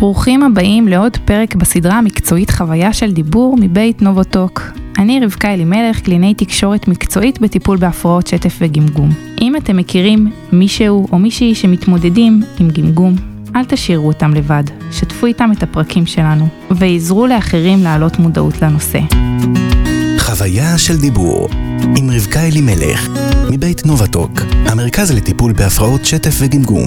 ברוכים הבאים לעוד פרק בסדרה המקצועית חוויה של דיבור מבית נובוטוק. אני רבקה אלימלך, קלינאי תקשורת מקצועית בטיפול בהפרעות שטף וגמגום. אם אתם מכירים מישהו או מישהי שמתמודדים עם גמגום, אל תשאירו אותם לבד, שתפו איתם את הפרקים שלנו, ויעזרו לאחרים להעלות מודעות לנושא. חוויה של דיבור עם רבקה אלימלך מבית נובוטוק, המרכז לטיפול בהפרעות שטף וגמגום.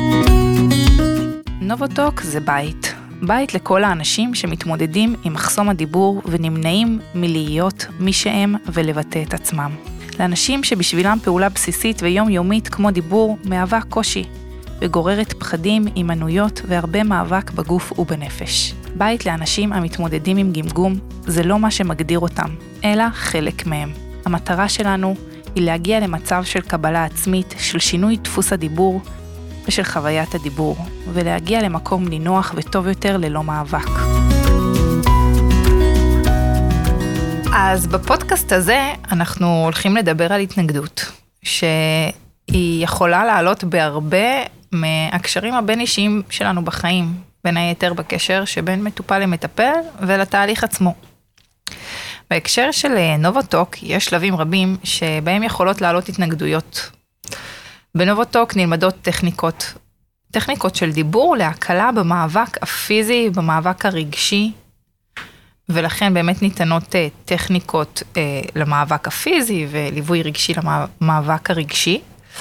נובוטוק זה בית. בית לכל האנשים שמתמודדים עם מחסום הדיבור ונמנעים מלהיות מי שהם ולבטא את עצמם. לאנשים שבשבילם פעולה בסיסית ויומיומית כמו דיבור מהווה קושי וגוררת פחדים, אימנויות והרבה מאבק בגוף ובנפש. בית לאנשים המתמודדים עם גמגום זה לא מה שמגדיר אותם, אלא חלק מהם. המטרה שלנו היא להגיע למצב של קבלה עצמית, של שינוי דפוס הדיבור ושל חוויית הדיבור, ולהגיע למקום נינוח וטוב יותר ללא מאבק. אז בפודקאסט הזה אנחנו הולכים לדבר על התנגדות, שהיא יכולה לעלות בהרבה מהקשרים הבין אישיים שלנו בחיים, בין היתר בקשר שבין מטופל למטפל ולתהליך עצמו. בהקשר של נובוטוק יש שלבים רבים שבהם יכולות לעלות התנגדויות. בנובוטוק נלמדות טכניקות של דיבור להקלה במאבק הפיזי, במאבק הרגשי, ולכן באמת ניתנות טכניקות למאבק הפיזי וליווי רגשי למאבק הרגשי.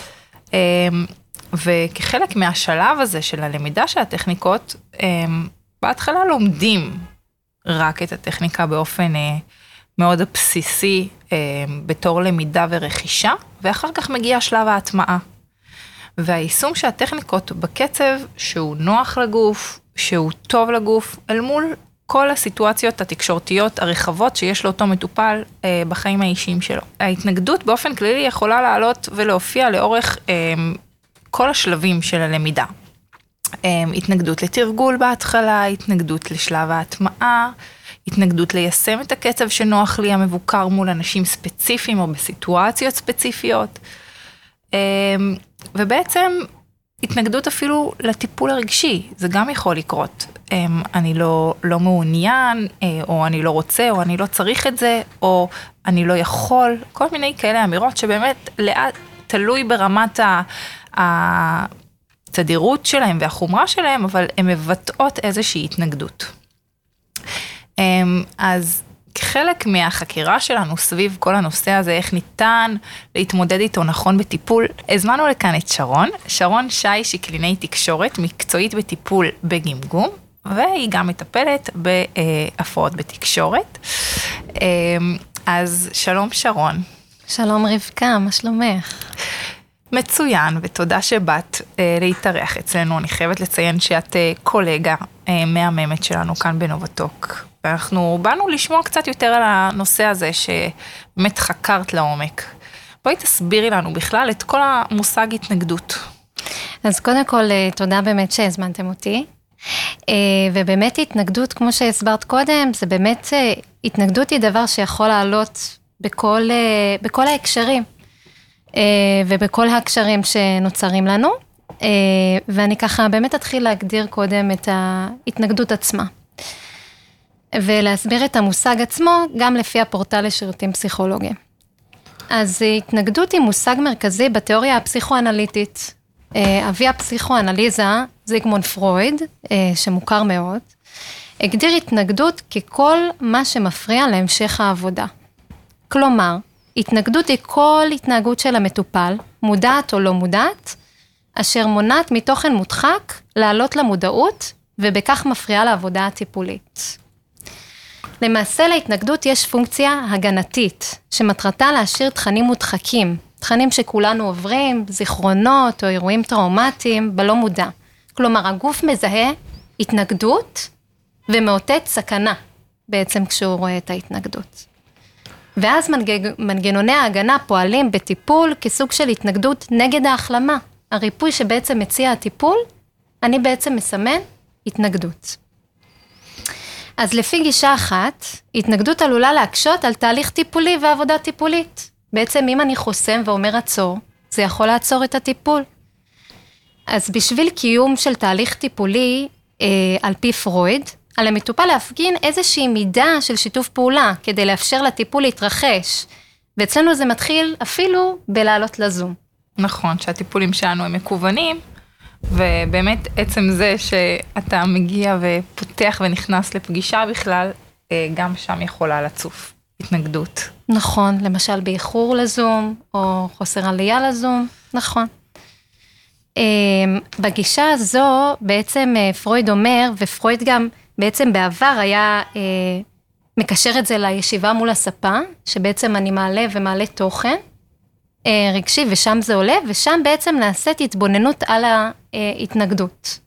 וכחלק מהשלב הזה של הלמידה של הטכניקות, בהתחלה לומדים רק את הטכניקה באופן מאוד בסיסי, בתור למידה ורכישה, ואחר כך מגיע שלב ההטמעה. והיישום של הטכניקות בקצב שהוא נוח לגוף, שהוא טוב לגוף, אל מול כל הסיטואציות התקשורתיות הרחבות שיש לאותו מטופל בחיים האישיים שלו. ההתנגדות באופן כללי יכולה לעלות ולהופיע לאורך כל השלבים של הלמידה. התנגדות לתרגול בהתחלה, התנגדות לשלב ההטמעה, התנגדות ליישם את הקצב שנוח לי המבוקר מול אנשים ספציפיים או בסיטואציות ספציפיות. ובעצם התנגדות אפילו לטיפול הרגשי, זה גם יכול לקרות. אני לא מעוניין, או אני לא רוצה, או אני לא צריך את זה, או אני לא יכול, כל מיני כאלה אמירות שבאמת תלוי ברמת התדירות שלהם והחומרה שלהם, אבל הן מבטאות איזושהי התנגדות. אז כחלק מהחקירה שלנו סביב כל הנושא הזה, איך ניתן להתמודד איתו נכון בטיפול, הזמנו לכאן את שרון שי, שהיא קלינאית תקשורת, מקצועית בטיפול בגמגום, והיא גם מטפלת בהפרעות בתקשורת. אז שלום שרון. שלום רבקה, מה שלומך? מצוין, ותודה שבאת להתארח אצלנו. אני חייבת לציין שאת קולגה מהממת שלנו כאן בנובוטוק. ואנחנו באנו לשמוע קצת יותר על הנושא הזה שבאמת חקרת לעומק. בואי תסבירי לנו בכלל את כל המושג התנגדות. אז קודם כל, תודה באמת שהזמנתם אותי. ובאמת התנגדות, כמו שהסברת קודם, זה באמת, התנגדות היא דבר שיכול לעלות בכל ההקשרים. ובכל ההקשרים שנוצרים לנו. ואני ככה באמת אתחיל להגדיר קודם את ההתנגדות עצמה. ולהסביר את המושג עצמו גם לפי הפורטל לשירותים פסיכולוגיים. אז התנגדות היא מושג מרכזי בתיאוריה הפסיכואנליטית. אבי הפסיכואנליזה, זיגמונד פרויד, שמוכר מאוד, הגדיר התנגדות ככל מה שמפריע להמשך העבודה. כלומר, התנגדות היא כל התנהגות של המטופל, מודעת או לא מודעת, אשר מונעת מתוכן מודחק לעלות למודעות, ובכך מפריעה לעבודה הטיפולית. למעשה להתנגדות יש פונקציה הגנתית, שמטרתה להשאיר תכנים מודחקים, תכנים שכולנו עוברים, זיכרונות או אירועים טראומטיים בלא מודע. כלומר, הגוף מזהה התנגדות ומאותת סכנה, בעצם כשהוא רואה את ההתנגדות. ואז מנגנוני ההגנה פועלים בטיפול כסוג של התנגדות נגד ההחלמה. הריפוי שבעצם מציע הטיפול, אני בעצם מסמן התנגדות. אז לפי גישה אחת, התנגדות עלולה להקשות על תהליך טיפולי ועבודה טיפולית. בעצם אם אני חוסם ואומר עצור, זה יכול לעצור את הטיפול. אז בשביל קיום של תהליך טיפולי, על פי פרויד, על המטופל להפגין איזושהי מידה של שיתוף פעולה, כדי לאפשר לטיפול להתרחש. ואצלנו זה מתחיל אפילו בלעלות לזום. נכון, שהטיפולים שלנו הם מקוונים, ובאמת עצם זה שאתה מגיע ופותח ונכנס לפגישה בכלל, גם שם יכולה לצוף התנגדות. נכון, למשל באיחור לזום, או חוסר עלייה לזום, נכון. בגישה הזו בעצם פרויד אומר, ופרויד גם בעצם בעבר היה מקשר את זה לישיבה מול הספה, שבעצם אני מעלה ומעלה תוכן רגשי, ושם זה עולה, ושם בעצם נעשית התבוננות על ההתנגדות.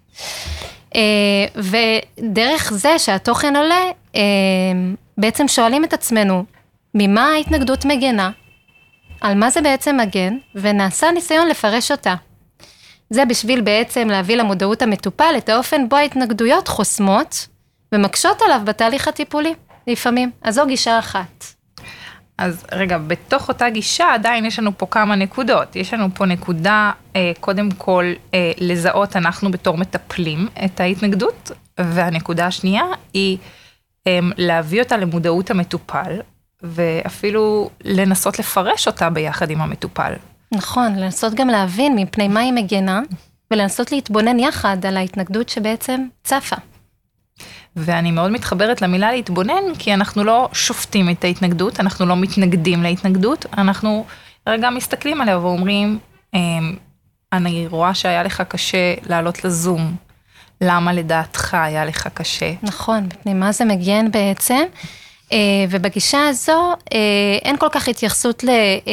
ודרך זה שהתוכן עולה, בעצם שואלים את עצמנו, ממה ההתנגדות מגנה? על מה זה בעצם מגן? ונעשה ניסיון לפרש אותה. זה בשביל בעצם להביא למודעות המטופל את האופן בו ההתנגדויות חוסמות, ומקשות עליו בתהליך הטיפולי, לפעמים. אז זו גישה אחת. אז רגע, בתוך אותה גישה עדיין יש לנו פה כמה נקודות. יש לנו פה נקודה, קודם כל, לזהות אנחנו בתור מטפלים את ההתנגדות, והנקודה השנייה היא להביא אותה למודעות המטופל, ואפילו לנסות לפרש אותה ביחד עם המטופל. נכון, לנסות גם להבין מפני מה היא מגנה, ולנסות להתבונן יחד על ההתנגדות שבעצם צפה. ואני מאוד מתחברת למילה להתבונן, כי אנחנו לא שופטים את ההתנגדות, אנחנו לא מתנגדים להתנגדות, אנחנו רגע מסתכלים עליה ואומרים, אני רואה שהיה לך קשה לעלות לזום, למה לדעתך היה לך קשה? נכון, מפני מה זה מגן בעצם, ובגישה הזו אין כל כך התייחסות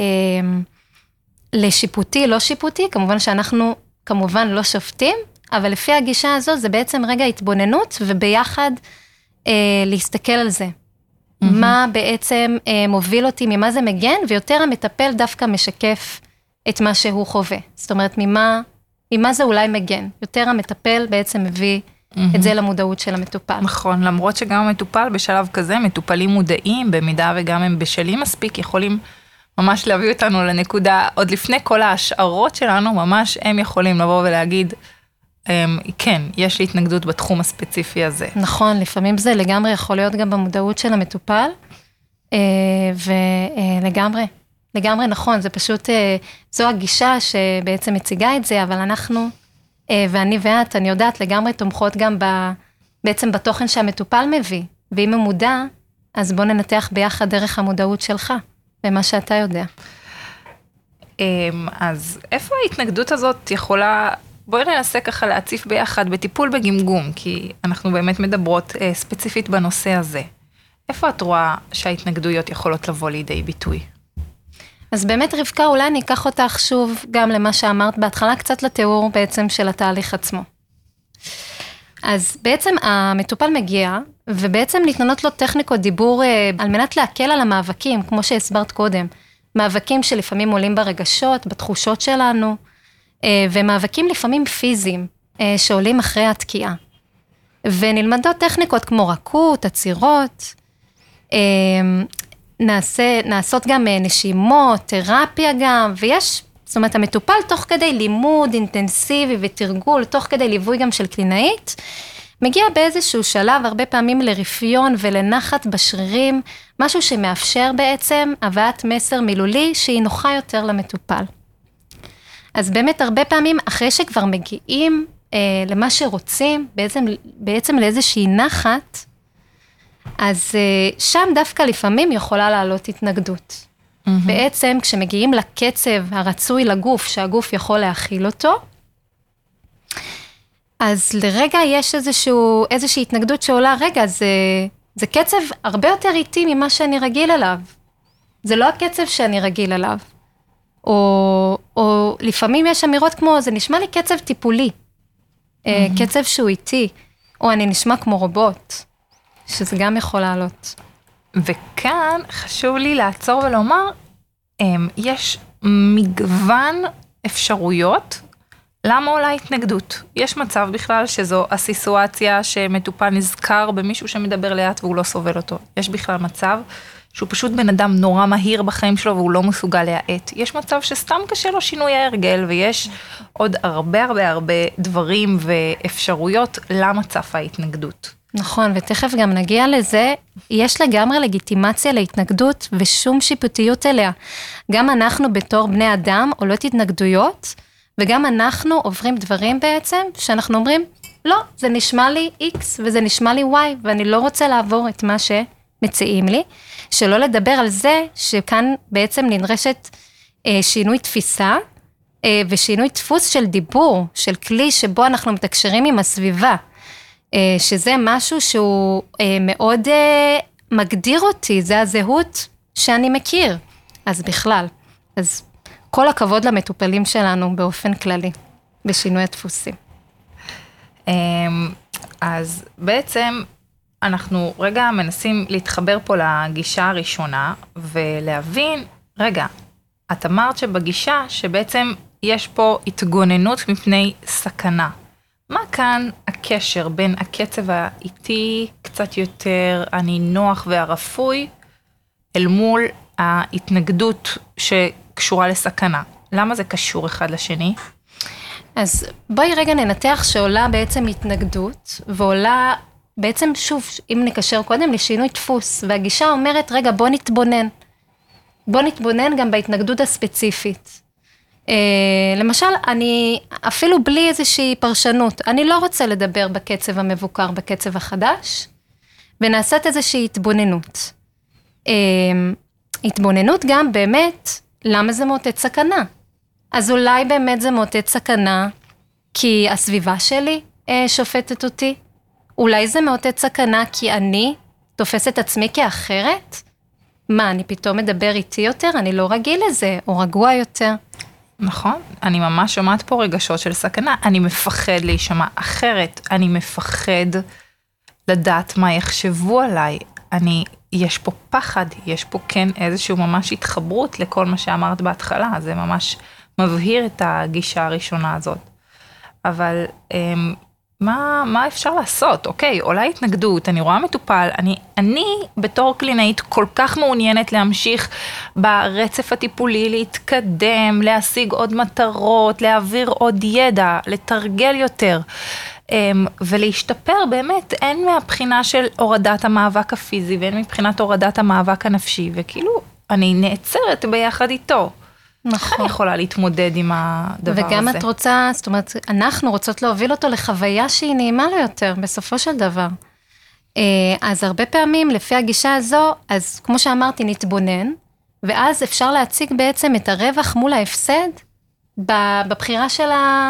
לשיפוטי, לא שיפוטי, כמובן שאנחנו כמובן לא שופטים, אבל לפי הגישה הזו זה בעצם רגע התבוננות, וביחד להסתכל על זה. מה בעצם מוביל אותי, ממה זה מגן, ויותר המטפל דווקא משקף את מה שהוא חווה. זאת אומרת, ממה זה אולי מגן. יותר המטפל בעצם מביא את זה למודעות של המטופל. נכון, למרות שגם המטופל בשלב כזה, מטופלים מודעים, במידה וגם הם בשלים מספיק, יכולים ממש להביא אותנו לנקודה, עוד לפני כל ההשערות שלנו, ממש הם יכולים לבוא ולהגיד, כן, יש לי התנגדות בתחום הספציפי הזה. נכון, לפעמים זה לגמרי יכול להיות גם במודעות של המטופל, לגמרי נכון, זה פשוט, זו הגישה שבעצם מציגה את זה, אבל אנחנו, ואני ואת, אני יודעת, לגמרי תומכות גם בעצם בתוכן שהמטופל מביא, ואם הוא מודע, אז בוא ננתח ביחד דרך המודעות שלך, במה שאתה יודע. אז איפה ההתנגדות הזאת יכולה, בואי ננסה ככה להציף ביחד בטיפול בגמגום, כי אנחנו באמת מדברות ספציפית בנושא הזה. איפה את רואה שההתנגדויות יכולות לבוא לידי ביטוי? אז באמת רבקה, אולי אני אקח אותך שוב גם למה שאמרת בהתחלה, קצת לתיאור בעצם של התהליך עצמו. אז בעצם המטופל מגיע, ובעצם ניתנות לו טכניקות דיבור על מנת להקל על המאבקים, כמו שהסברת קודם. מאבקים שלפעמים עולים ברגשות, בתחושות שלנו, ומאבקים לפעמים פיזיים, שעולים אחרי התקיעה. ונלמדות טכניקות כמו רכות, עצירות, נעשות גם נשימות, תרפיה גם, ויש, זאת אומרת, המטופל תוך כדי לימוד אינטנסיבי ותרגול, תוך כדי ליווי גם של קלינאית, מגיע באיזשהו שלב, הרבה פעמים לרפיון ולנחת בשרירים, משהו שמאפשר בעצם הבאת מסר מילולי שהיא נוחה יותר למטופל. אז באמת הרבה פעמים אחרי שכבר מגיעים למה שרוצים, בעצם לאיזושהי נחת, אז שם דווקא לפעמים יכולה לעלות התנגדות. בעצם כשמגיעים לקצב הרצוי לגוף, שהגוף יכול להכיל אותו, אז לרגע יש איזושהי התנגדות שעולה, רגע, זה קצב הרבה יותר איטי ממה שאני רגיל אליו. זה לא הקצב שאני רגיל אליו. או לפעמים יש אמירות כמו, זה נשמע לי קצב טיפולי, קצב שהוא איטי, או אני נשמע כמו רובוט, שזה גם יכול לעלות. וכאן חשוב לי לעצור ולומר, יש מגוון אפשרויות, למה עולה התנגדות? יש מצב בכלל שזו הסיטואציה שמטופל נזכר במישהו שמדבר לאט והוא לא סובל אותו. יש בכלל מצב שהוא פשוט בן אדם נורא מהיר בחיים שלו, והוא לא מסוגל להעט. יש מצב שסתם קשה לו שינוי ההרגל, ויש עוד הרבה הרבה הרבה דברים ואפשרויות למה צפה ההתנגדות. נכון, ותכף גם נגיע לזה, יש לגמרי לגיטימציה להתנגדות ושום שיפוטיות אליה. גם אנחנו בתור בני אדם עולות התנגדויות, וגם אנחנו עוברים דברים בעצם, שאנחנו אומרים, לא, זה נשמע לי X וזה נשמע לי Y, ואני לא רוצה לעבור את מה שמציעים לי, שלא לדבר על זה שכאן בעצם נדרשת שינוי תפיסה, ושינוי דפוס של דיבור, של כלי שבו אנחנו מתקשרים עם הסביבה, שזה משהו שהוא מאוד מגדיר אותי, זה הזהות שאני מכיר, אז בכלל, אז כל הכבוד למטופלים שלנו באופן כללי, בשינוי הדפוסים. אז בעצם אנחנו רגע מנסים להתחבר פה לגישה הראשונה, ולהבין, רגע, את אמרת שבגישה שבעצם יש פה התגוננות מפני סכנה. מה כאן הקשר בין הקצב האיטי, קצת יותר הנינוח והרפוי, אל מול ההתנגדות שקשורה לסכנה? למה זה קשור אחד לשני? אז בואי רגע ננתח שעולה בעצם התנגדות, ועולה בעצם שוב, אם נקשר קודם, לשינוי דפוס, והגישה אומרת, רגע, בוא נתבונן. בוא נתבונן גם בהתנגדות הספציפית. למשל, אני אפילו בלי איזושהי פרשנות, אני לא רוצה לדבר בקצב המבוקר, בקצב החדש, ונעשית איזושהי התבוננות. התבוננות גם באמת, למה זה מוטט סכנה? אז אולי באמת זה מוטט סכנה, כי הסביבה שלי שופטת אותי. אולי זה מוטט סכנה, כי אני תופסת עצמי כאחרת? מה, אני פתאום מדבר איתי יותר? אני לא רגיל לזה, או רגוע יותר. נכון, אני ממש שומעת פה רגשות של סכנה, אני מפחד להישמע אחרת, אני מפחד לדעת מה יחשבו עליי, יש פה פחד, יש פה כן איזשהו ממש התחברות לכל מה שאמרת בהתחלה, זה ממש מבהיר את הגישה הראשונה הזאת. אבל מה אפשר לעשות? אוקיי, עולה התנגדות, אני רואה מטופל, אני בתור קלינאית כל כך מעוניינת להמשיך ברצף הטיפולי, להתקדם, להשיג עוד מטרות, להעביר עוד ידע, לתרגל יותר, ולהשתפר באמת, אין מהבחינה של הורדת המאבק הפיזי, ואין מבחינת הורדת המאבק הנפשי, וכאילו אני נעצרת ביחד איתו. נכון. אני יכולה להתמודד עם הדבר וגם הזה. את רוצה, זאת אומרת, אנחנו רוצות להוביל אותו לחוויה שהיא נעימה לו יותר, בסופו של דבר. אז הרבה פעמים, לפי הגישה הזו, אז כמו שאמרתי, נתבונן, ואז אפשר להציג בעצם את הרווח מול ההפסד, בבחירה של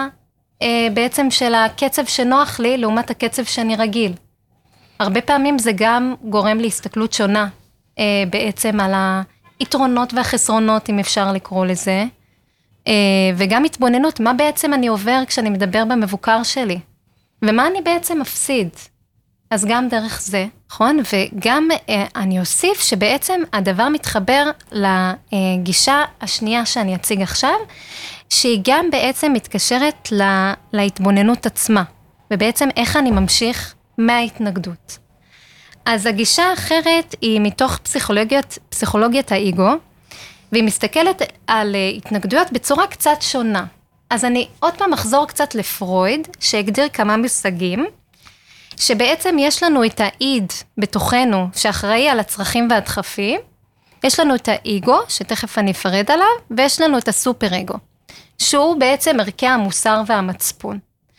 בעצם של הקצב שנוח לי, לעומת הקצב שאני רגיל. הרבה פעמים זה גם גורם להסתכלות שונה, בעצם על היתרונות והחסרונות, אם אפשר לקרוא לזה, וגם התבוננות, מה בעצם אני עובר כשאני מדבר במבוקר שלי, ומה אני בעצם מפסיד. אז גם דרך זה, נכון? וגם אני אוסיף שבעצם הדבר מתחבר לגישה השנייה שאני אציג עכשיו, שהיא גם בעצם מתקשרת להתבוננות עצמה, ובעצם איך אני ממשיך מההתנגדות. אז הגישה האחרת היא מתוך פסיכולוגיית האגו, והיא מסתכלת על התנגדויות בצורה קצת שונה. אז אני עוד פעם אחזור קצת לפרויד, שהגדיר כמה מושגים, שבעצם יש לנו את האיד בתוכנו, שאחראי על הצרכים והדחפים, יש לנו את האגו, שתכף אני אפרד עליו, ויש לנו את הסופר אגו, שהוא בעצם ערכי המוסר והמצפון.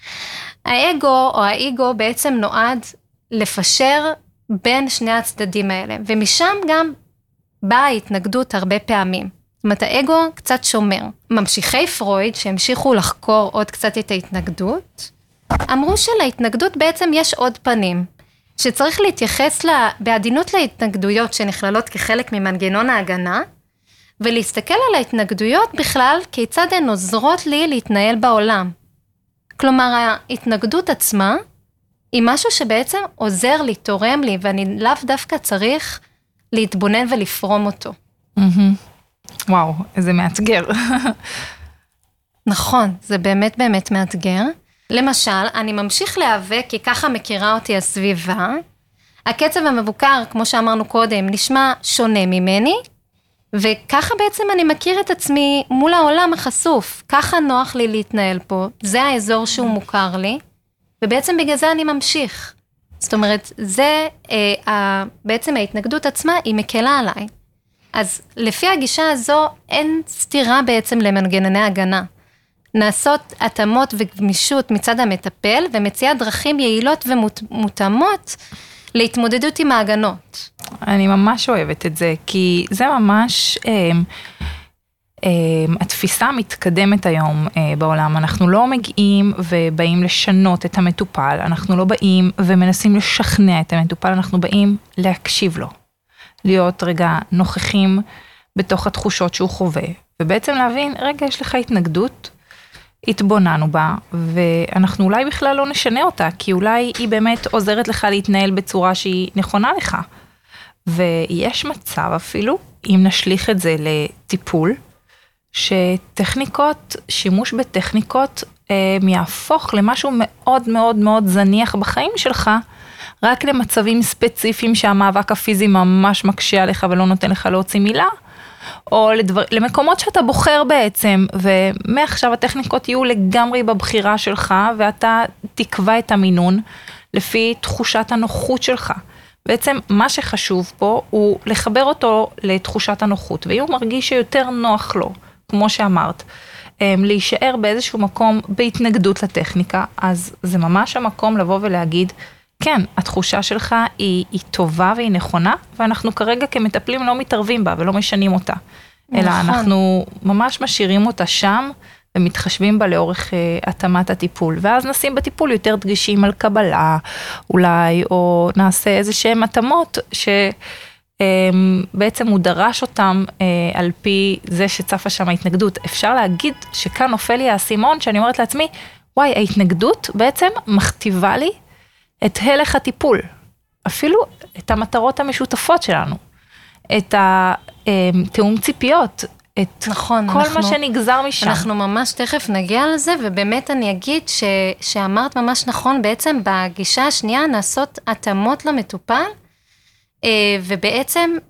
האגו או האגו בעצם נועד לפשר בין שני הצדדים האלה, ומשם גם באה ההתנגדות הרבה פעמים. זאת אומרת, האגו קצת שומר. ממשיכי פרויד, שהמשיכו לחקור עוד קצת את ההתנגדות, אמרו שלהתנגדות בעצם יש עוד פנים, שצריך להתייחס בעדינות להתנגדויות שנכללות כחלק ממנגנון ההגנה, ולהסתכל על ההתנגדויות בכלל כיצד הן עוזרות לי להתנהל בעולם. כלומר, ההתנגדות עצמה היא משהו שבעצם עוזר לי, תורם לי, ואני לאו דווקא צריך להתבונן ולפרום אותו. וואו, איזה מאתגר. נכון, זה באמת באמת מאתגר. למשל, אני ממשיך להיאבק, כי ככה מכירה אותי הסביבה, הקצב המבוקר, כמו שאמרנו קודם, נשמע שונה ממני, וככה בעצם אני מכיר את עצמי מול העולם החשוף, ככה נוח לי להתנהל פה, זה האזור שהוא מוכר לי, ובעצם בגלל זה אני ממשיך. זאת אומרת, בעצם ההתנגדות עצמה היא מקלה עליי. אז לפי הגישה הזו, אין סתירה בעצם למנגנוני הגנה. נעשות התאמות וגמישות מצד המטפל, ומציעה דרכים יעילות ומותאמות להתמודדות עם ההגנות. אני ממש אוהבת את זה, כי זה ממש התפיסה המתקדמת היום בעולם. אנחנו לא מגיעים ובאים לשנות את המטופל, אנחנו לא באים ומנסים לשכנע את המטופל, אנחנו באים להקשיב לו. להיות רגע נוכחים בתוך התחושות שהוא חווה, ובעצם להבין, רגע, יש לך התנגדות, התבוננו בה, ואנחנו אולי בכלל לא נשנה אותה, כי אולי היא באמת עוזרת לך להתנהל בצורה שהיא נכונה לך. ויש מצב אפילו, אם נשליך את זה לטיפול, שטכניקות, שימוש בטכניקות, יהפוך למשהו מאוד מאוד מאוד זניח בחיים שלך, רק למצבים ספציפיים שהמאבק הפיזי ממש מקשה עליך ולא נותן לך להוציא מילה, או למקומות שאתה בוחר בעצם, ומעכשיו הטכניקות יהיו לגמרי בבחירה שלך, ואתה תקבע את המינון לפי תחושת הנוחות שלך. בעצם מה שחשוב פה הוא לחבר אותו לתחושת הנוחות, ואם הוא מרגיש שיותר נוח לו, כמו שאמרת, להישאר באיזשהו מקום בהתנגדות לטכניקה, אז זה ממש המקום לבוא ולהגיד, כן, התחושה שלך היא טובה והיא נכונה, ואנחנו כרגע כמטפלים לא מתערבים בה ולא משנים אותה. אלא אנחנו ממש משאירים אותה שם, ומתחשבים בה לאורך התאמת הטיפול. ואז נשים בטיפול יותר דגשים על קבלה, אולי, או נעשה איזה שהן התאמות, שבעצם הוא דרש אותם על פי זה שצפה שם ההתנגדות. אפשר להגיד שכאן נופל לי האסימון, שאני אומרת לעצמי, וואי, ההתנגדות בעצם מכתיבה לי, את הלך הטיפול, אפילו את המטרות המשותפות שלנו, את התאום ציפיות, את נכון, כל מה שנגזר משם. אנחנו ממש תכף נגיע לזה, ובאמת אני אגיד שאמרת ממש נכון, בעצם בגישה השנייה נעשות התאמות למטופל, ובעצם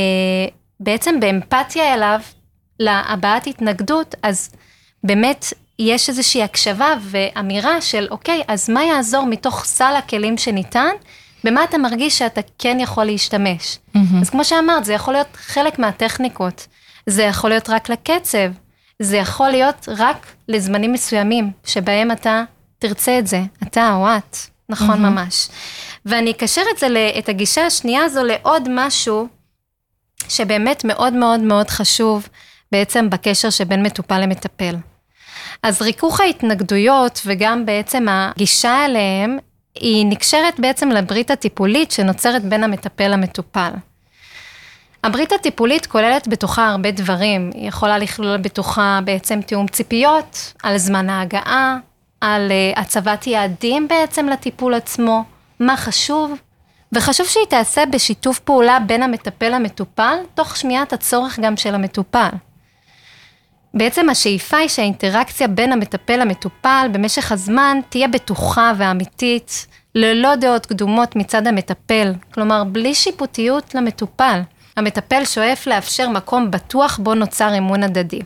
באמפתיה אליו, להבעת התנגדות, אז באמת יש איזושהי הקשבה ואמירה של, אוקיי, אז מה יעזור מתוך סל הכלים שניתן, במה אתה מרגיש שאתה כן יכול להשתמש. אז כמו שאמרת, זה יכול להיות חלק מהטכניקות, זה יכול להיות רק לקצב, זה יכול להיות רק לזמנים מסוימים, שבהם אתה תרצה את זה, אתה או את, נכון ממש. ואני אקשר את הגישה השנייה הזו לעוד משהו, שבאמת מאוד מאוד מאוד חשוב, בעצם בקשר שבין מטופל למטפל. אז ריכוך ההתנגדויות וגם בעצם הגישה אליהם, היא נקשרת בעצם לברית הטיפולית שנוצרת בין המטפל למטופל. הברית הטיפולית כוללת בתוכה הרבה דברים, היא יכולה לכלול בתוכה בעצם תיאום ציפיות, על זמן ההגעה, על הצבת יעדים בעצם לטיפול עצמו, מה חשוב, וחשוב שהיא תעשה בשיתוף פעולה בין המטפל למטופל, תוך שמיעת הצורך גם של המטופל. בעצם השאיפה היא שהאינטראקציה בין המטפל למטופל במשך הזמן תהיה בטוחה ואמיתית, ללא דעות קדומות מצד המטפל, כלומר בלי שיפוטיות למטופל. המטפל שואף לאפשר מקום בטוח בו נוצר אמון הדדי.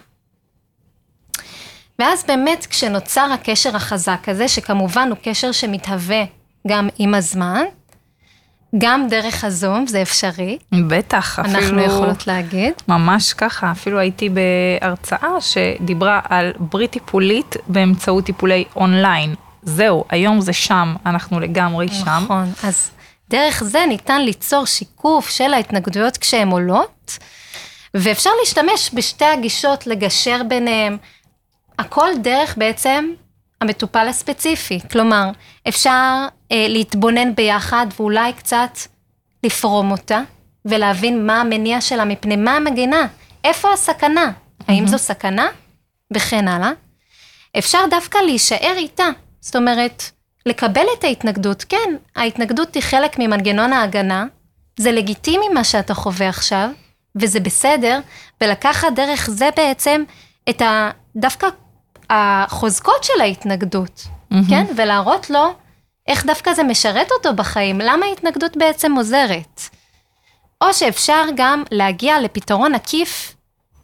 ואז באמת כשנוצר הקשר החזק הזה, שכמובן הוא קשר שמתהווה גם עם הזמן, גם דרך הזום, זה אפשרי. בטח, אפילו... אנחנו יכולות להגיד. ממש ככה, אפילו הייתי בהרצאה שדיברה על ברית טיפולית באמצעות טיפולי אונליין. זהו, היום זה שם, אנחנו לגמרי שם. נכון, אז דרך זה ניתן ליצור שיקוף של ההתנגדויות כשהן עולות, ואפשר להשתמש בשתי הגישות לגשר ביניהם, הכל דרך בעצם המטופל הספציפי, כלומר, אפשר להתבונן ביחד ואולי קצת לפרום אותה, ולהבין מה המניע שלה, מפני מה המגינה, איפה הסכנה, האם זו סכנה, וכן הלאה. אפשר דווקא להישאר איתה, זאת אומרת, לקבל את ההתנגדות, כן, ההתנגדות היא חלק ממנגנון ההגנה, זה לגיטימי מה שאתה חווה עכשיו, וזה בסדר, ולקחת דרך זה בעצם את דווקא החוזקות של ההתנגדות, כן? ולהראות לו איך דווקא זה משרת אותו בחיים, למה ההתנגדות בעצם עוזרת? או שאפשר גם להגיע לפתרון עקיף,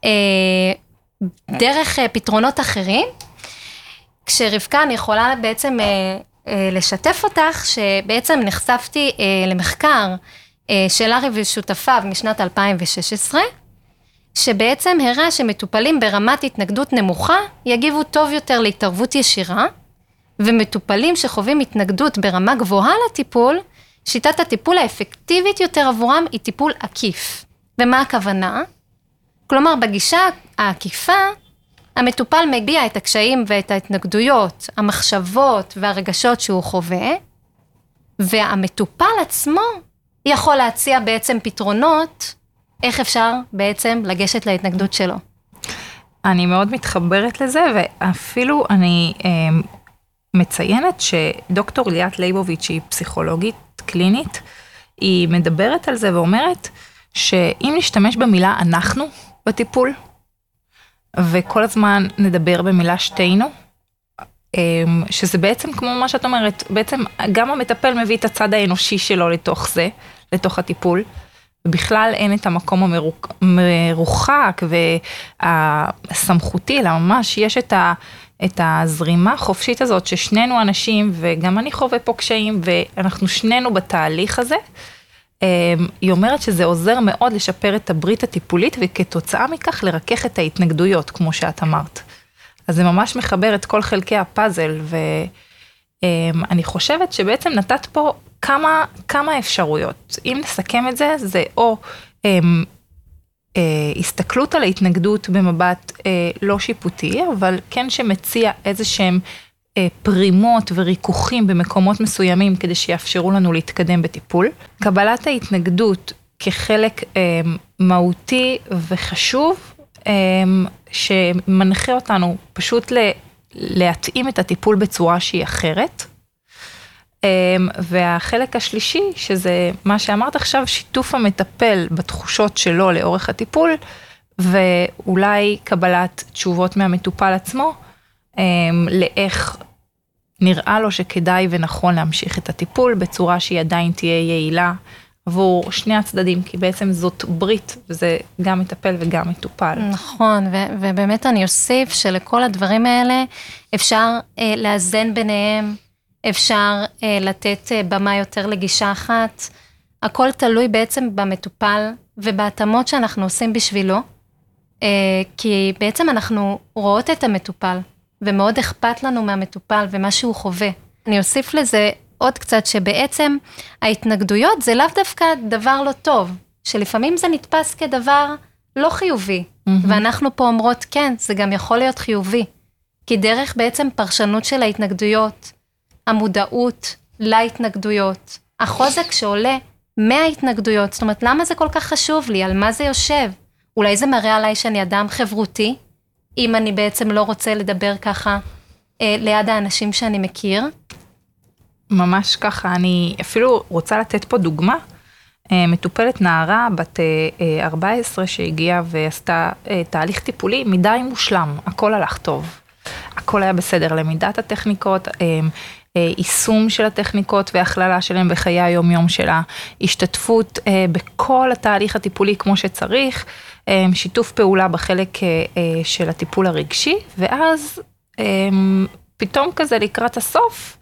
דרך פתרונות אחרים, כשרבקה אני יכולה בעצם לשתף אותך, שבעצם נחשפתי למחקר של ארי ושותפיו משנת 2016, שבעצם הראה שמטופלים ברמת התנגדות נמוכה, יגיבו טוב יותר להתערבות ישירה, ומטופלים שחווים התנגדות ברמה גבוהה לטיפול, שיטת הטיפול האפקטיבית יותר עבורם היא טיפול עקיף. ומה הכוונה? כלומר, בגישה העקיפה, המטופל מביע את הקשיים ואת ההתנגדויות, המחשבות והרגשות שהוא חווה, והמטופל עצמו יכול להציע בעצם פתרונות, איך אפשר בעצם לגשת להתנגדות שלו. אני מאוד מתחברת לזה, ואפילו אני מציינת שדוקטור ליאת ליבוביץ' היא פסיכולוגית קלינית, היא מדברת על זה ואומרת שאם נשתמש במילה אנחנו בטיפול, וכל הזמן נדבר במילה שתינו, שזה בעצם כמו מה שאת אומרת, בעצם גם המטפל מביא את הצד האנושי שלו לתוך זה, לתוך הטיפול, ובכלל אין את המקום המרוחק והסמכותי, אלא ממש יש את הזרימה החופשית הזאת, ששנינו אנשים, וגם אני חווה פה קשיים, ואנחנו שנינו בתהליך הזה, היא אומרת שזה עוזר מאוד לשפר את הברית הטיפולית, וכתוצאה מכך לרכך את ההתנגדויות, כמו שאת אמרת. אז זה ממש מחבר את כל חלקי הפאזל, ואני חושבת שבעצם נתת פה כמה אפשרויות. אם נסכם את זה, זה או הסתכלות על ההתנגדות במבט לא שיפוטי, אבל כן שמציע איזה שהם פרימות וריכוחים במקומות מסוימים, כדי שיאפשרו לנו להתקדם בטיפול. קבלת ההתנגדות כחלק מהותי וחשוב, שמנחה אותנו פשוט להתאים את הטיפול בצורה שהיא אחרת. והחלק השלישי, שזה מה שאמרת עכשיו, שיתוף המטפל בתחושות שלו לאורך הטיפול, ואולי קבלת תשובות מהמטופל עצמו, לאיך נראה לו שכדאי ונכון להמשיך את הטיפול, בצורה שהיא עדיין תהיה יעילה עבור שני הצדדים, כי בעצם זאת ברית, וזה גם מטפל וגם מטופל. נכון, ובאמת אני אוסיף שלכל הדברים האלה אפשר לאזן ביניהם, אפשר לתת במה יותר לגישה אחת, הכל תלוי בעצם במטופל ובהתאמות שאנחנו עושים בשבילו, כי בעצם אנחנו רואות את המטופל, ומאוד אכפת לנו מהמטופל ומה שהוא חווה. אני אוסיף לזה עוד קצת שבעצם ההתנגדויות זה לאו דווקא דבר לא טוב, שלפעמים זה נתפס כדבר לא חיובי, ואנחנו פה אומרות כן, זה גם יכול להיות חיובי, כי דרך בעצם פרשנות של ההתנגדויות, המודעות להתנגדויות, החוזק שעולה מההתנגדויות, זאת אומרת, למה זה כל כך חשוב לי? על מה זה יושב? אולי זה מראה עליי שאני אדם חברותי, אם אני בעצם לא רוצה לדבר ככה ליד האנשים שאני מכיר. ממש ככה, אני אפילו רוצה לתת פה דוגמה, מטופלת נערה בת 14 שהגיעה ועשתה תהליך טיפולי מדי מושלם, הכל הלך טוב, הכל היה בסדר, למידת הטכניקות, יישום של הטכניקות והכללה שלהם בחיי היום-יום שלה, השתתפות בכל התהליך הטיפולי כמו שצריך, שיתוף פעולה בחלק של הטיפול הרגשי, ואז פתאום כזה לקראת הסוף,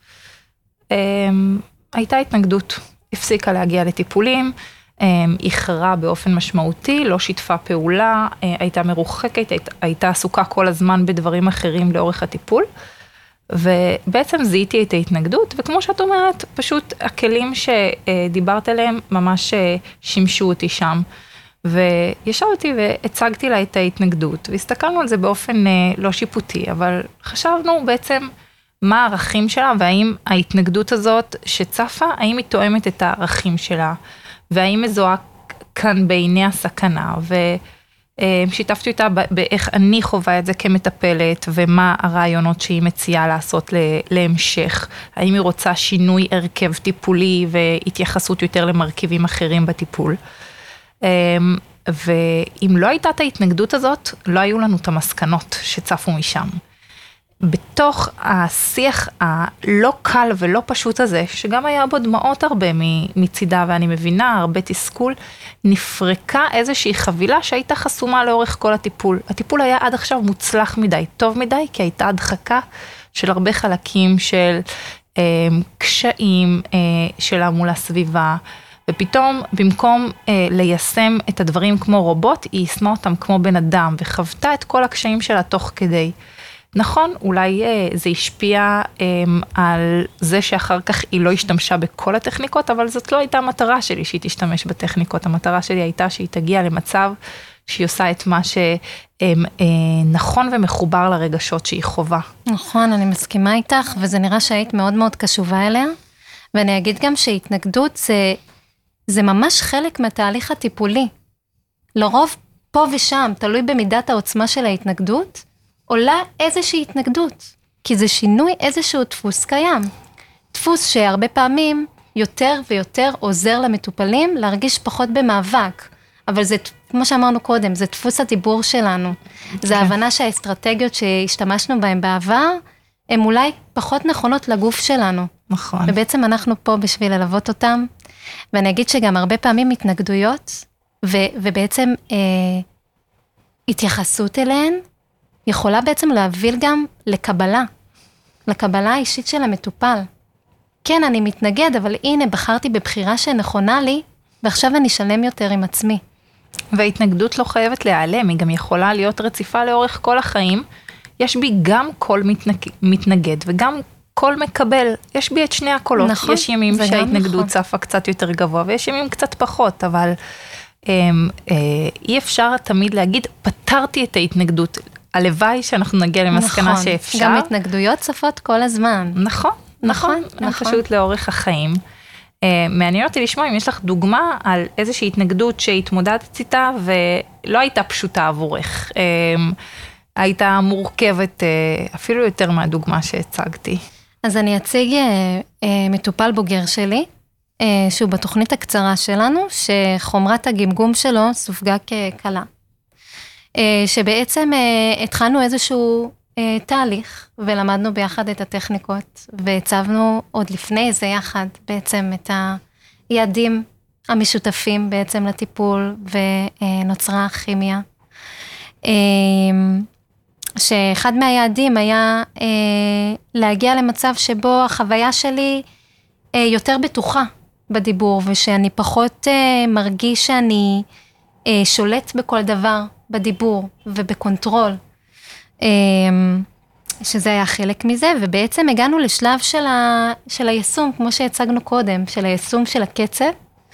הייתה התנגדות, הפסיקה להגיע לטיפולים, איחרה באופן משמעותי, לא שיתפה פעולה, הייתה מרוחקת, הייתה עסוקה כל הזמן בדברים אחרים לאורך הטיפול, ובעצם זיהיתי את ההתנגדות, וכמו שאת אומרת, פשוט הכלים שדיברת עליהם ממש שימשו אותי שם, וישבתי והצגתי לה את ההתנגדות, והסתכלנו על זה באופן לא שיפוטי, אבל חשבנו בעצם מה הערכים שלה, והאם ההתנגדות הזאת שצפה, האם היא תואמת את הערכים שלה, והאם מזוהה כאן בעיני הסכנה, שיתפתי אותה באיך אני חווה את זה כמטפלת, ומה הרעיונות שהיא מציעה לעשות להמשך. האם היא רוצה שינוי הרכב טיפולי, והתייחסות יותר למרכיבים אחרים בטיפול. ואם לא הייתה את ההתנגדות הזאת, לא היו לנו את המסקנות שצפו משם. בתוך השיח הלא קל ולא פשוט הזה, שגם היה בו דמעות הרבה מצידה, ואני מבינה, הרבה תסכול, נפרקה איזושהי חבילה שהייתה חסומה לאורך כל הטיפול. הטיפול היה עד עכשיו מוצלח מדי, טוב מדי, כי הייתה הדחקה של הרבה חלקים של קשיים שלה מול הסביבה, ופתאום במקום ליישם את הדברים כמו רובוט, היא יישמה אותם כמו בן אדם, וחוותה את כל הקשיים שלה תוך כדי. נכון, אולי זה השפיע על זה שאחר כך היא לא השתמשה בכל הטכניקות, אבל זאת לא הייתה המטרה שלי שהיא תשתמש בטכניקות. המטרה שלי הייתה שהיא תגיע למצב שהיא עושה את מה שנכון ומחובר לרגשות שהיא חובה. נכון, אני מסכימה איתך, וזה נראה שהיית מאוד מאוד קשובה אליה, ואני אגיד גם שהתנגדות זה ממש חלק מהתהליך הטיפולי. לרוב פה ושם, תלוי במידת העוצמה של ההתנגדות, עולה איזושהי התנגדות, כי זה שינוי איזשהו דפוס קיים. דפוס שהרבה פעמים יותר ויותר עוזר למטופלים להרגיש פחות במאבק, אבל זה, כמו שאמרנו קודם, זה דפוס הדיבור שלנו. זה ההבנה שהאסטרטגיות שהשתמשנו בהן בעבר, הן אולי פחות נכונות לגוף שלנו. נכון. ובעצם אנחנו פה בשביל ללוות אותם, ואני אגיד שגם הרבה פעמים התנגדויות, ובעצם התייחסות אליהן, יכולה בעצם להוביל גם לקבלה האישית של המטופל. כן, אני מתנגד, אבל הנה, בחרתי בבחירה שנכונה לי, ועכשיו אני שלם יותר עם עצמי. וההתנגדות לא חייבת להיעלם, היא גם יכולה להיות רציפה לאורך כל החיים. יש בי גם קול מתנגד, וגם קול מקבל. יש בי את שני הקולות. נכון, יש ימים שההתנגדות צפה קצת יותר גבוה, ויש ימים קצת פחות, אבל אי אפשר תמיד להגיד, פתרתי את ההתנגדות. הלוואי שאנחנו נגיע למסקנה נכון, שאפשר. גם התנגדויות צפות כל הזמן. נכון. פשוט לאורך החיים. מעניין אותי לשמוע אם יש לך דוגמה על איזושהי התנגדות שהתמודדת איתה ולא הייתה פשוטה עבורך. הייתה מורכבת אפילו יותר מהדוגמה שהצגתי. אז אני אציג מטופל בוגר שלי, שהוא בתוכנית הקצרה שלנו, שחומרת הגמגום שלו סופגה כקלה. שבעצם התחלנו איזשהו תהליך, ולמדנו ביחד את הטכניקות, והצבנו עוד לפני זה יחד בעצם את היעדים המשותפים בעצם לטיפול, ונוצרה כימיה. שאחד מהיעדים היה להגיע למצב שבו החוויה שלי יותר בטוחה בדיבור, ושאני פחות מרגיש שאני שולט בכל דבר בדיבור ובקונטרול, שזה היה חלק מזה, ובעצם הגענו לשלב של היישום, כמו שהצגנו קודם, של היישום של הקצב,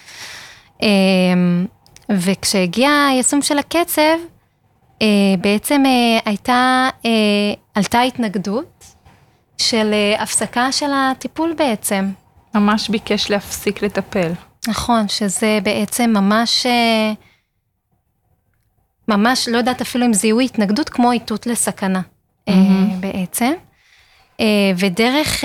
וכשהגיע היישום של הקצב, בעצם עלתה התנגדות של הפסקה של הטיפול בעצם. ממש ביקש להפסיק לטפל. נכון, שזה בעצם ממש לא יודעת אפילו אם זיהוי התנגדות, כמו איתות לסכנה בעצם. ודרך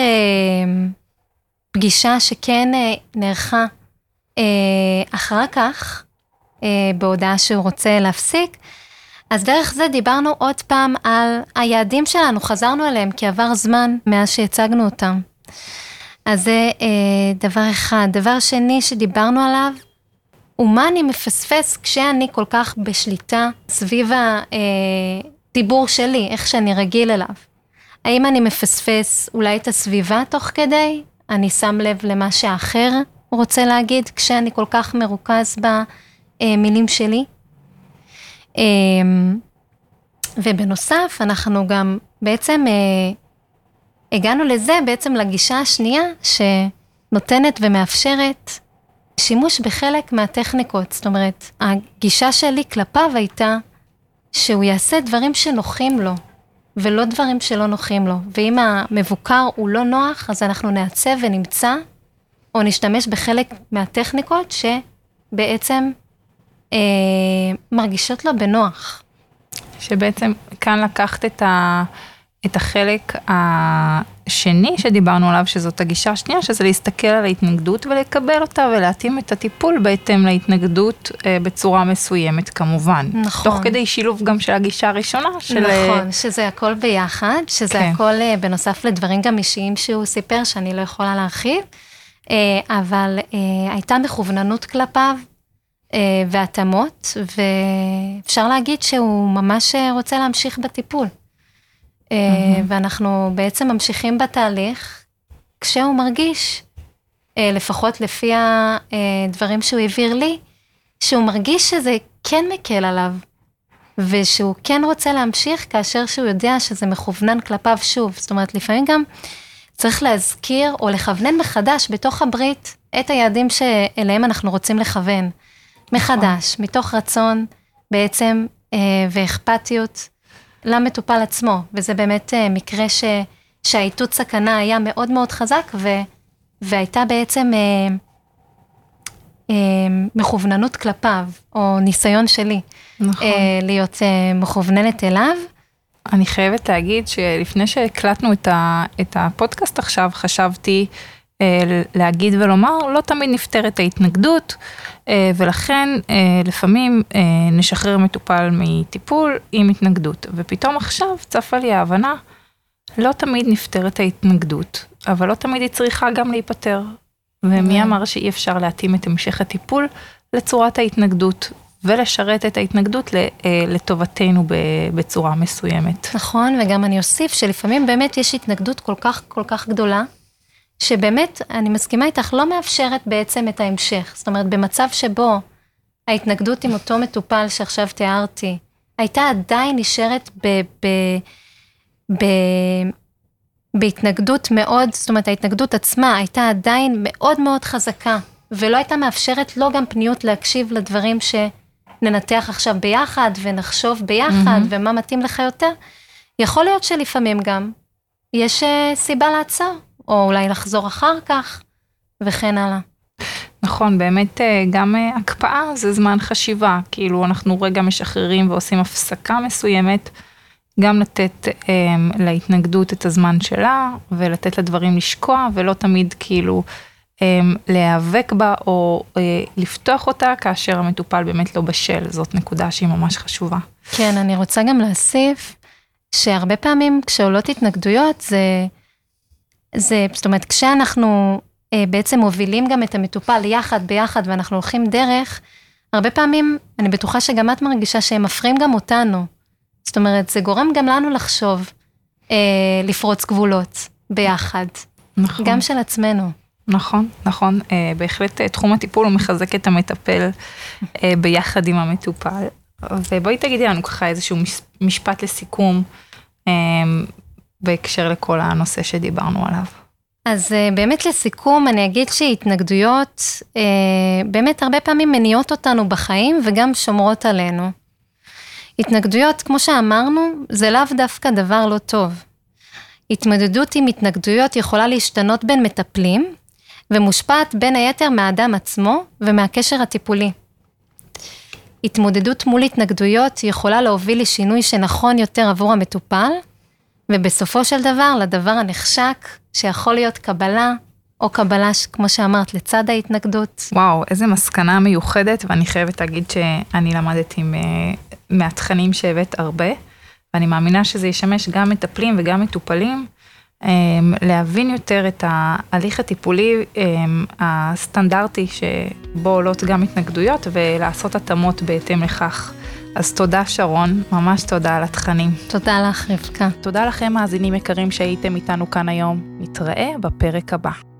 פגישה שכן נערכה אחר כך, בהודעה שהוא רוצה להפסיק, אז דרך זה דיברנו עוד פעם על היעדים שלנו, חזרנו עליהם, כי עבר זמן מאז שהצגנו אותם. אז זה דבר אחד. דבר שני שדיברנו עליו, ומה אני מפספס כשאני כל כך בשליטה סביב הדיבור שלי, איך שאני רגיל אליו. האם אני מפספס אולי את הסביבה תוך כדי? אני שם לב למה שהאחר רוצה להגיד, כשאני כל כך מרוכז במילים שלי. ובנוסף, אנחנו גם בעצם הגענו לזה, בעצם לגישה השנייה, שנותנת ומאפשרת שימוש בחלק מהטכניקות. זאת אומרת, הגישה שלי כלפיו הייתה, שהוא יעשה דברים שנוחים לו, ולא דברים שלא נוחים לו. ואם המבוקר הוא לא נוח, אז אנחנו נעצב ונמצא, או נשתמש בחלק מהטכניקות, שבעצם מרגישות לו בנוח. שבעצם כאן לקחת את את החלק השני שדיברנו עליו, שזאת הגישה השנייה, שזה להסתכל על ההתנגדות ולקבל אותה ולהתאים את הטיפול בהתאם להתנגדות בצורה מסוימת כמובן. נכון. תוך כדי שילוב גם של הגישה הראשונה. נכון, שזה הכל ביחד, שזה הכל בנוסף לדברים גם אישיים שהוא סיפר, שאני לא יכולה להרחיב, אבל הייתה מכווננות כלפיו, והתאמות, ואפשר להגיד שהוא ממש רוצה להמשיך בטיפול. ואנחנו בעצם ממשיכים בתהליך, כשהוא מרגיש, לפחות לפי הדברים שהוא העביר לי, שהוא מרגיש שזה כן מקל עליו, ושהוא כן רוצה להמשיך, כאשר שהוא יודע שזה מכוונן כלפיו שוב. זאת אומרת, לפעמים גם צריך להזכיר, או לכוונן מחדש בתוך הברית, את היעדים שאליהם אנחנו רוצים לכוון. מחדש, מתוך רצון בעצם, ואכפתיות, למטופל עצמו, וזה באמת מקרה שהאיתות סכנה היה מאוד מאוד חזק, והייתה בעצם מכווננות כלפיו, או ניסיון שלי, נכון. להיות מכווננת אליו. אני חייבת להגיד שלפני שהקלטנו את הפודקאסט עכשיו, חשבתי להגיד ולומר, לא תמיד נפתרת ההתנגדות, ולכן לפעמים נשחרר מטופל מטיפול עם התנגדות, ופתאום עכשיו צפה לי ההבנה, לא תמיד נפתרת ההתנגדות, אבל לא תמיד היא צריכה גם להיפטר, ומי אמר שאי אפשר להתאים את המשך הטיפול לצורת ההתנגדות, ולשרת את ההתנגדות לטובתנו בצורה מסוימת. נכון, וגם אני אוסיף שלפעמים באמת יש התנגדות כל כך גדולה, שבאמת, אני מסכימה איתך, לא מאפשרת בעצם את ההמשך. זאת אומרת, במצב שבו ההתנגדות עם אותו מטופל שעכשיו תיארתי, הייתה עדיין נשארת בהתנגדות מאוד, זאת אומרת, ההתנגדות עצמה הייתה עדיין מאוד מאוד חזקה, ולא הייתה מאפשרת לו גם פניות להקשיב לדברים שננתח עכשיו ביחד, ונחשוב ביחד, ומה מתאים לך יותר. יכול להיות שלפעמים גם יש סיבה לעצור. או אולי לחזור אחר כך, וכן הלאה. נכון, באמת גם הקפאה זה זמן חשיבה, כאילו אנחנו רגע משחררים ועושים הפסקה מסוימת, גם לתת להתנגדות את הזמן שלה, ולתת לדברים לשקוע, ולא תמיד כאילו להיאבק בה, או לפתוח אותה, כאשר המטופל באמת לא בשל, זאת נקודה שהיא ממש חשובה. כן, אני רוצה גם להוסיף, שהרבה פעמים כשעולות התנגדויות, זאת אומרת, כשאנחנו בעצם מובילים גם את המטופל ביחד, ואנחנו הולכים דרך, הרבה פעמים, אני בטוחה שגם את מרגישה שהם מפריעים גם אותנו. זאת אומרת, זה גורם גם לנו לחשוב, לפרוץ גבולות ביחד. נכון. גם של עצמנו. נכון, נכון. בהחלט תחום הטיפול הוא מחזק את המטפל ביחד עם המטופל. ובואי תגידי לנו ככה איזשהו משפט לסיכום, בהקשר לכל הנושא שדיברנו עליו. אז באמת לסיכום, אני אגיד שהתנגדויות באמת הרבה פעמים מניעות אותנו בחיים וגם שומרות עלינו. התנגדויות, כמו שאמרנו, זה לאו דווקא דבר לא טוב. התמודדות עם התנגדויות יכולה להשתנות בין מטפלים, ומושפעת בין היתר מהאדם עצמו ומהקשר הטיפולי. התמודדות מול התנגדויות יכולה להוביל לשינוי שנכון יותר עבור המטופל, ובסופו של דבר, לדבר הנחשק, שיכול להיות קבלה, או קבלה, כמו שאמרת, לצד ההתנגדות. וואו, איזה מסקנה מיוחדת, ואני חייבת להגיד שאני למדתי מהתכנים שהבאת הרבה, ואני מאמינה שזה ישמש גם מטפלים וגם מטופלים, להבין יותר את ההליך הטיפולי הסטנדרטי, שבו עולות גם התנגדויות, ולעשות התאמות בהתאם לכך. אז תודה שרון, ממש תודה על התכנים. תודה לך רבקה. תודה לכם מאזינים יקרים שהייתם איתנו כאן היום. נתראה בפרק הבא.